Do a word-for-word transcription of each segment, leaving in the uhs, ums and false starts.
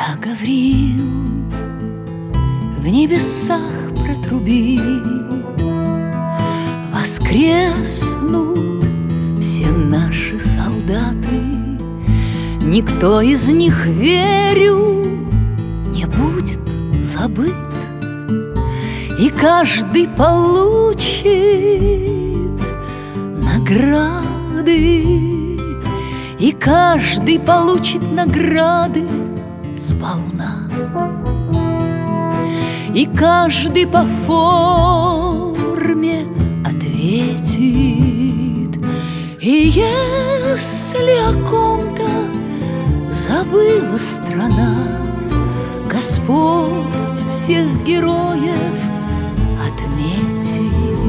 Я Гавриил в небесах протрубит, воскреснут все наши солдаты. Никто из них, верю, не будет забыт, и каждый получит награды, и каждый получит награды сполна, и каждый по форме ответит. И если о ком-то забыла страна, Господь всех героев отметит.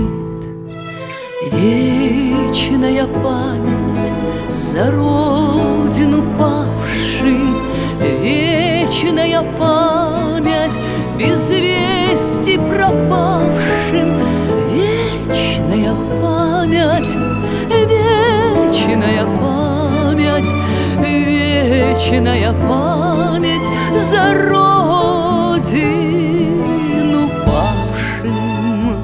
Вечная память за родину павшим, вечная память без вести пропавшим, вечная память, вечная память, вечная память за родину павшим.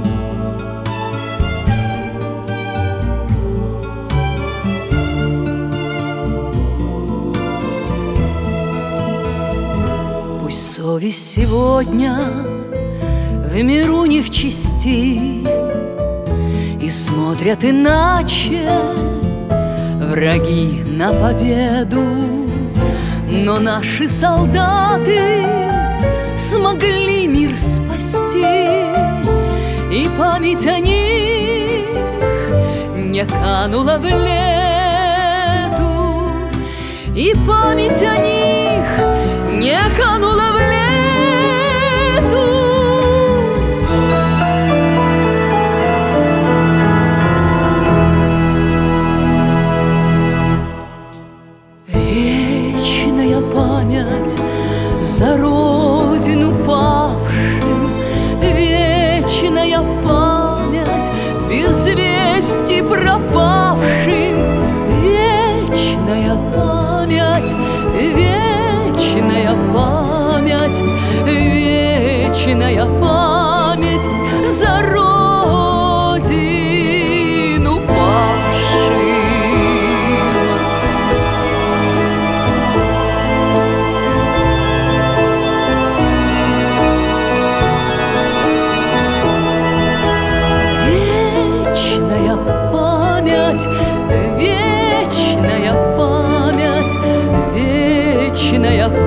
Пусть совесть сегодня в миру не в чести, и смотрят иначе враги на победу, но наши солдаты смогли мир спасти, и память о них не канула в лету, и память о них не канула в лету. Вечная память за родину павшим, вечная память без вести пропавшим, вечная память, вечная память, вечная память за родину павшим. Вечная память, вечная память, вечная